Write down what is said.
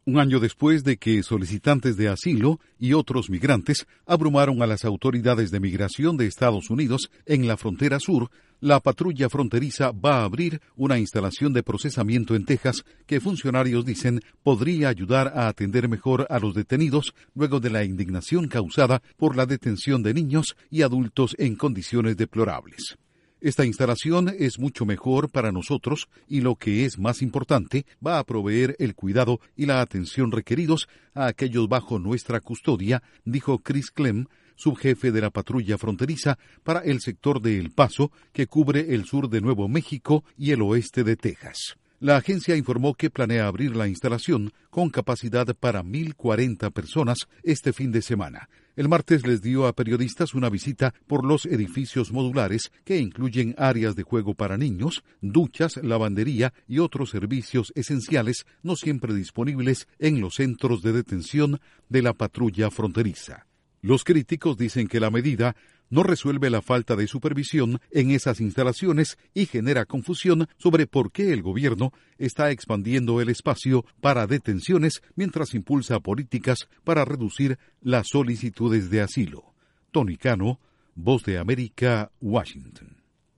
Un año después de que solicitantes de asilo y otros migrantes abrumaron a las autoridades de migración de Estados Unidos en la frontera sur, la patrulla fronteriza va a abrir una instalación de procesamiento en Texas que funcionarios dicen podría ayudar a atender mejor a los detenidos luego de la indignación causada por la detención de niños y adultos en condiciones deplorables. Esta instalación es mucho mejor para nosotros y, lo que es más importante, va a proveer el cuidado y la atención requeridos a aquellos bajo nuestra custodia, dijo Chris Clem, subjefe de la patrulla fronteriza para el sector de El Paso, que cubre el sur de Nuevo México y el oeste de Texas. La agencia informó que planea abrir la instalación con capacidad para 1,040 personas este fin de semana. El martes les dio a periodistas una visita por los edificios modulares que incluyen áreas de juego para niños, duchas, lavandería y otros servicios esenciales no siempre disponibles en los centros de detención de la patrulla fronteriza. Los críticos dicen que la medida no resuelve la falta de supervisión en esas instalaciones y genera confusión sobre por qué el gobierno está expandiendo el espacio para detenciones mientras impulsa políticas para reducir las solicitudes de asilo. Tony Cano, Voz de América, Washington.